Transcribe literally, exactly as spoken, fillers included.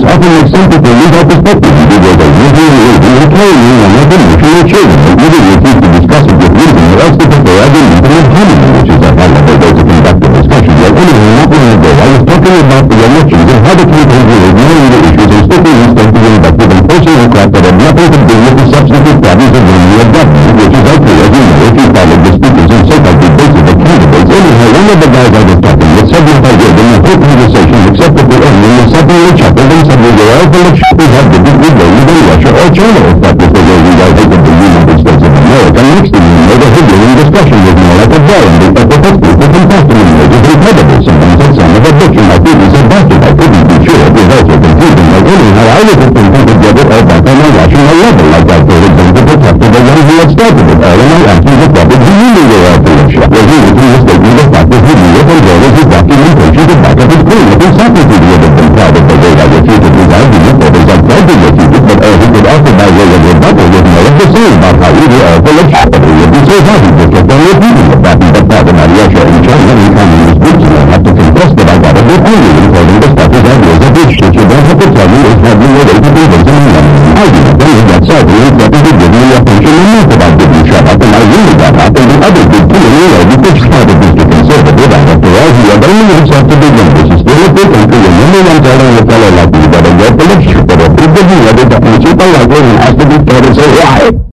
politics often makes some people lose our perspective because they usually live in carrying on their emotional children. They either refuse to discuss it with reason or else they prefer argument and harmony, which is a high-level way to conduct a discussion. Yet anyway, not long ago, I was talking about the elections and how the campaigns were ignoring the issues and sticking instead to the invective and personal crap that had nothing to do with the substantive problems of running a government, which is okay, as you know, if you followed the speakers and so-called debates of the candidates. Anyhow, one of the guys I was talking with said what I did in the whole conversation, except at the end, when they suddenly chuckled and said we were all elections we had to do with in Russia or China, if that was the way we guys hated the United States of America. Next thing you know, the Hegelian discussion was more like a ball and the epithets people from Boston and it was incredible. Someone said son of a bitch and my people said bastard. I couldn't be sure. It was also confusing. Like anyhow, I was just thinking to get it all back on a rational level, like I told it them to protect the one who had started it all, and I asked him what problem he knew they were all full of shit. Well, he was in the statement of fact that he knew it as well as his documentation to back up his claim. If encyclopedia would have been proud of the way I refuted his argument, or as I tried to refute it, but all he could offer by way of rebuttal was more of the same about how we were all full of shit. But he would be so happy to keep on repeating it, that and that about Russia and China and communist groups, and I have to confess that I got a bit angry in calling the stuff as ideas of which that you don't have to tell me is hardly a way to convince an argument. Then he got sadly and threatened to give me a pension and not that I didn't shut up, and I really got up, and the other did too, and you know, because started Mister Conservative, and after all, he had only himself to begin with. He's still a free country, and no one telling a fellow like me that a word full of shit, but a big good letter that makes you politely and has to be fair to say why.